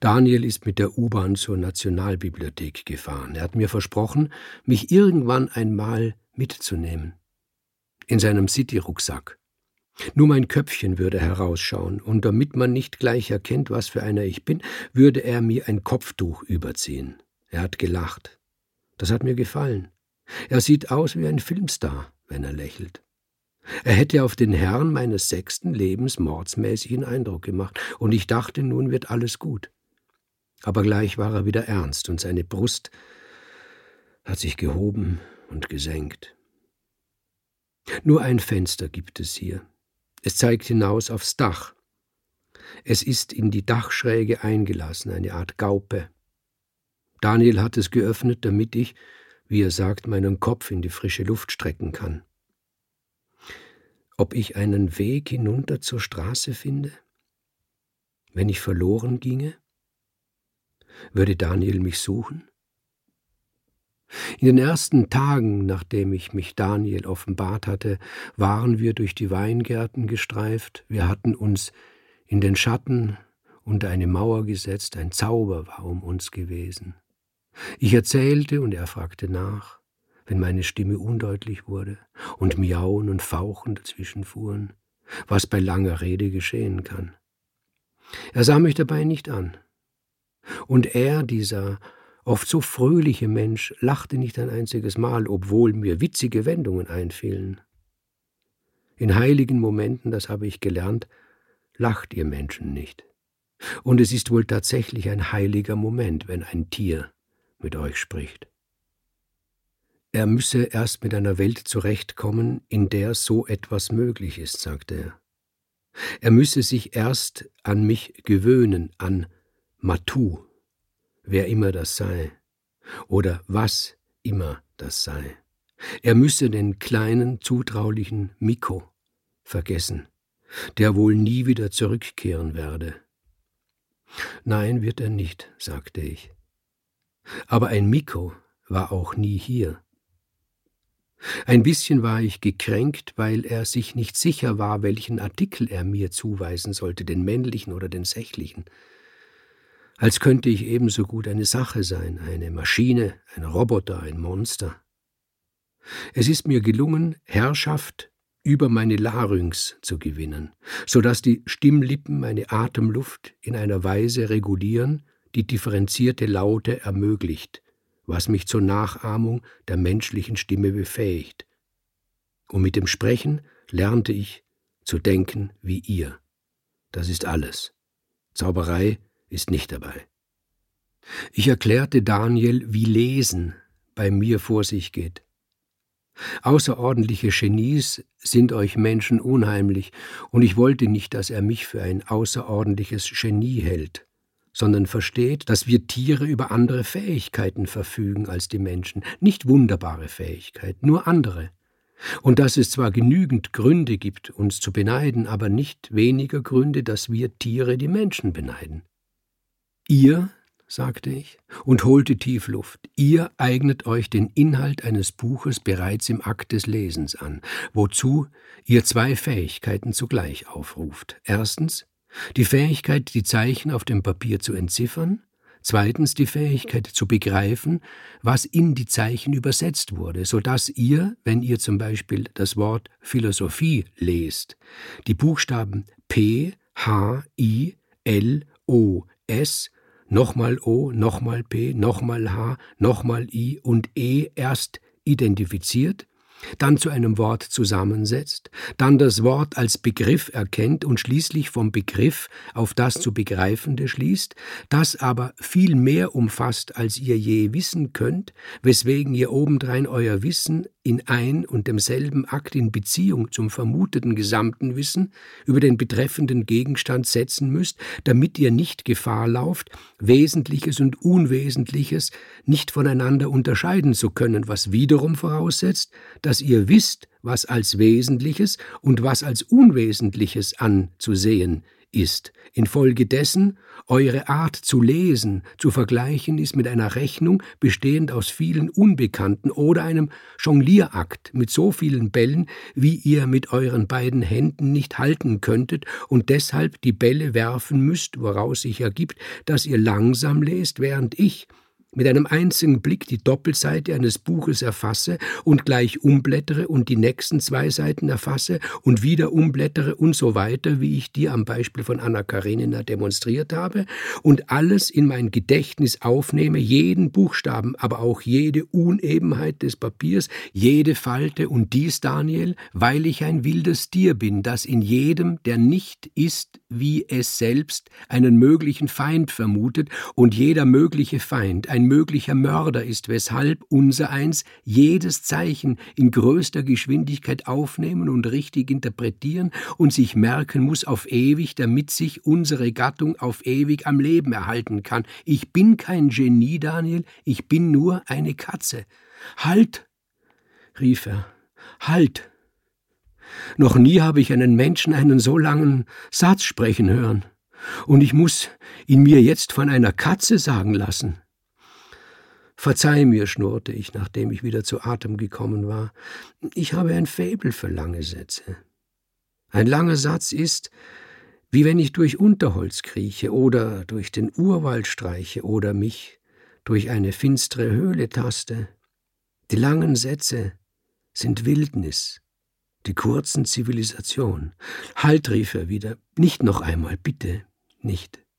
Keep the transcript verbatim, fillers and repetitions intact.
Daniel ist mit der U-Bahn zur Nationalbibliothek gefahren. Er hat mir versprochen, mich irgendwann einmal mitzunehmen. In seinem City-Rucksack. Nur mein Köpfchen würde herausschauen, und damit man nicht gleich erkennt, was für einer ich bin, würde er mir ein Kopftuch überziehen. Er hat gelacht. Das hat mir gefallen. Er sieht aus wie ein Filmstar, wenn er lächelt. Er hätte auf den Herrn meines sechsten Lebens mordsmäßigen Eindruck gemacht, und ich dachte, nun wird alles gut. Aber gleich war er wieder ernst, und seine Brust hat sich gehoben und gesenkt. Nur ein Fenster gibt es hier. Es zeigt hinaus aufs Dach. Es ist in die Dachschräge eingelassen, eine Art Gaupe. Daniel hat es geöffnet, damit ich, wie er sagt, meinen Kopf in die frische Luft strecken kann. Ob ich einen Weg hinunter zur Straße finde? Wenn ich verloren ginge? Würde Daniel mich suchen? In den ersten Tagen, nachdem ich mich Daniel offenbart hatte, waren wir durch die Weingärten gestreift. Wir hatten uns in den Schatten unter eine Mauer gesetzt. Ein Zauber war um uns gewesen. Ich erzählte und er fragte nach, wenn meine Stimme undeutlich wurde und Miauen und Fauchen dazwischen fuhren, was bei langer Rede geschehen kann. Er sah mich dabei nicht an. Und er, dieser oft so fröhliche Mensch, lachte nicht ein einziges Mal, obwohl mir witzige Wendungen einfielen. In heiligen Momenten, das habe ich gelernt, lacht ihr Menschen nicht. Und es ist wohl tatsächlich ein heiliger Moment, wenn ein Tier mit euch spricht. Er müsse erst mit einer Welt zurechtkommen, in der so etwas möglich ist, sagte er. Er müsse sich erst an mich gewöhnen, an Matu, wer immer das sei, oder was immer das sei. Er müsse den kleinen, zutraulichen Miko vergessen, der wohl nie wieder zurückkehren werde. Nein, wird er nicht, sagte ich. Aber ein Miko war auch nie hier. Ein bisschen war ich gekränkt, weil er sich nicht sicher war, welchen Artikel er mir zuweisen sollte, den männlichen oder den sächlichen. Als könnte ich ebenso gut eine Sache sein, eine Maschine, ein Roboter, ein Monster. Es ist mir gelungen, Herrschaft über meine Larynx zu gewinnen, so dass die Stimmlippen meine Atemluft in einer Weise regulieren, die differenzierte Laute ermöglicht, was mich zur Nachahmung der menschlichen Stimme befähigt. Und mit dem Sprechen lernte ich zu denken wie ihr. Das ist alles. Zauberei ist nicht dabei. Ich erklärte Daniel, wie Lesen bei mir vor sich geht. Außerordentliche Genies sind euch Menschen unheimlich, und ich wollte nicht, dass er mich für ein außerordentliches Genie hält, sondern versteht, dass wir Tiere über andere Fähigkeiten verfügen als die Menschen, nicht wunderbare Fähigkeiten, nur andere, und dass es zwar genügend Gründe gibt, uns zu beneiden, aber nicht weniger Gründe, dass wir Tiere die Menschen beneiden. Ihr, sagte ich und holte tief Luft, ihr eignet euch den Inhalt eines Buches bereits im Akt des Lesens an, wozu ihr zwei Fähigkeiten zugleich aufruft. Erstens, die Fähigkeit, die Zeichen auf dem Papier zu entziffern, zweitens die Fähigkeit zu begreifen, was in die Zeichen übersetzt wurde, so dass ihr, wenn ihr zum Beispiel das Wort Philosophie lest, die Buchstaben P, H, I, L, O, S, nochmal O, nochmal P, nochmal H, nochmal I und E erst identifiziert, dann zu einem Wort zusammensetzt, dann das Wort als Begriff erkennt und schließlich vom Begriff auf das zu Begreifende schließt, das aber viel mehr umfasst, als ihr je wissen könnt, weswegen ihr obendrein euer Wissen in ein und demselben Akt in Beziehung zum vermuteten gesamten Wissen über den betreffenden Gegenstand setzen müsst, damit ihr nicht Gefahr lauft, Wesentliches und Unwesentliches nicht voneinander unterscheiden zu können, was wiederum voraussetzt, dass ihr wisst, was als Wesentliches und was als Unwesentliches anzusehen ist. Infolgedessen eure Art zu lesen zu vergleichen ist mit einer Rechnung bestehend aus vielen Unbekannten oder einem Jonglierakt mit so vielen Bällen, wie ihr mit euren beiden Händen nicht halten könntet und deshalb die Bälle werfen müsst, woraus sich ergibt, dass ihr langsam lest, während ich mit einem einzigen Blick die Doppelseite eines Buches erfasse und gleich umblättere und die nächsten zwei Seiten erfasse und wieder umblättere und so weiter, wie ich dir am Beispiel von Anna Karenina demonstriert habe, und alles in mein Gedächtnis aufnehme, jeden Buchstaben, aber auch jede Unebenheit des Papiers, jede Falte, und dies, Daniel, weil ich ein wildes Tier bin, das in jedem, der nicht ist wie es selbst, einen möglichen Feind vermutet, und jeder mögliche Feind ein möglicher Mörder ist, weshalb unsereins jedes Zeichen in größter Geschwindigkeit aufnehmen und richtig interpretieren und sich merken muss auf ewig, damit sich unsere Gattung auf ewig am Leben erhalten kann. Ich bin kein Genie, Daniel, ich bin nur eine Katze. »Halt«, rief er, »halt! Noch nie habe ich einen Menschen einen so langen Satz sprechen hören, und ich muss ihn mir jetzt von einer Katze sagen lassen.« »Verzeih mir«, schnurrte ich, nachdem ich wieder zu Atem gekommen war, »ich habe ein Faible für lange Sätze. Ein langer Satz ist, wie wenn ich durch Unterholz krieche oder durch den Urwald streiche oder mich durch eine finstere Höhle taste. Die langen Sätze sind Wildnis, die kurzen Zivilisation.« »Halt«, rief er wieder, »nicht noch einmal, bitte, nicht.«